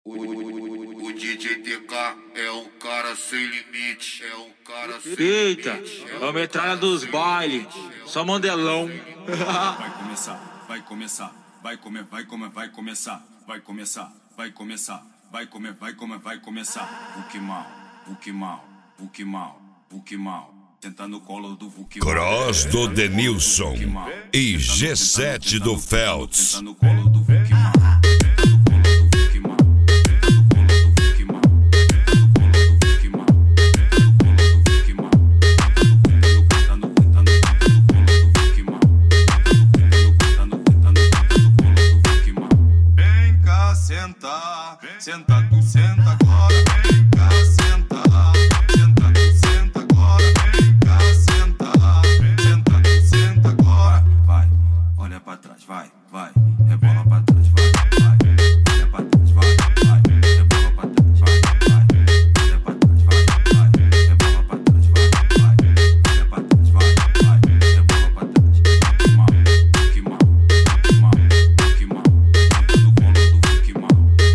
O DJ TK é o cara sem limite, é o cara sem Eita, limite. é o metralha dos bailes, só mandelão. Vai começar, vai começar, vai começar, vai começar, vai começar, vai começar. Vuki mal, senta no colo do Vuki mal. Cross do Denilson e G7 do Feltz. Senta no colo do Vuki mal. Senta, tu senta agora, vem cá, senta, tu senta agora, vem cá, senta, tu senta agora. Vai, olha pra trás, vai, rebola pra trás, vai, olha pra trás, vai, rebola pra trás, vai, olha pra trás, vai, rebola pra trás, vai, olha pra trás, vai, rebola pra trás. Vuki mal, senta no colo do Vuki mal.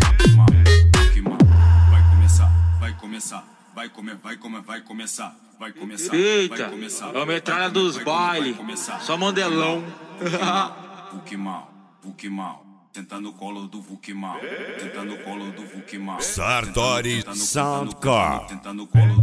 Vai começar. Eita, é o metralha dos bailes, só mandelão. Vuki mal, senta no colo do Vuki mal, Sartori Soundcore. senta no colo